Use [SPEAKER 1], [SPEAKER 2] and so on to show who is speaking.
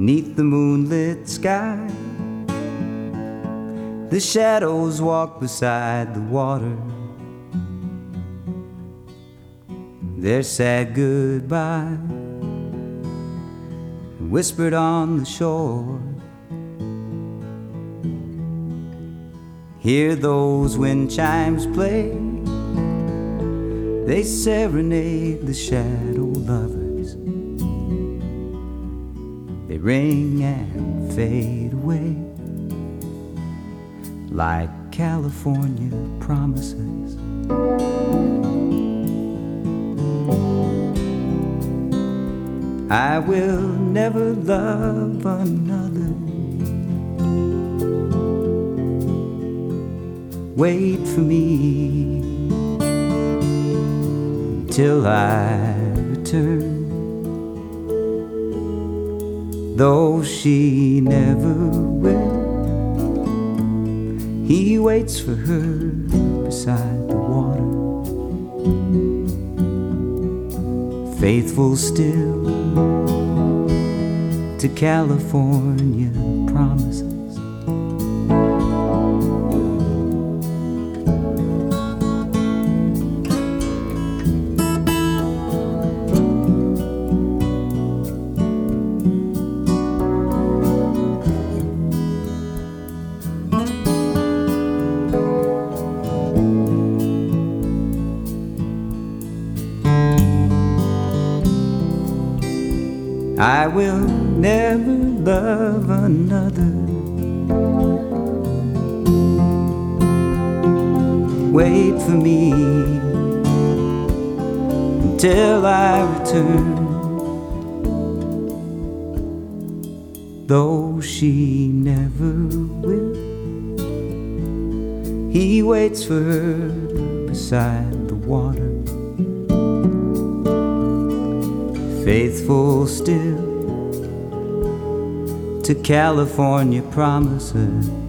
[SPEAKER 1] 'neath the moonlit sky. The shadows walk beside the water, their sad goodbye whispered on the shore. Hear those wind chimes play, they serenade the shadow lovers. They ring and fade away like California promises. I will never love another. Wait for me till I return. Though she never will, he waits for her beside the water, faithful still to California promises. I will never love another. Wait for me until I return. Though she never will, he waits for her beside the water, faithful still to California promises.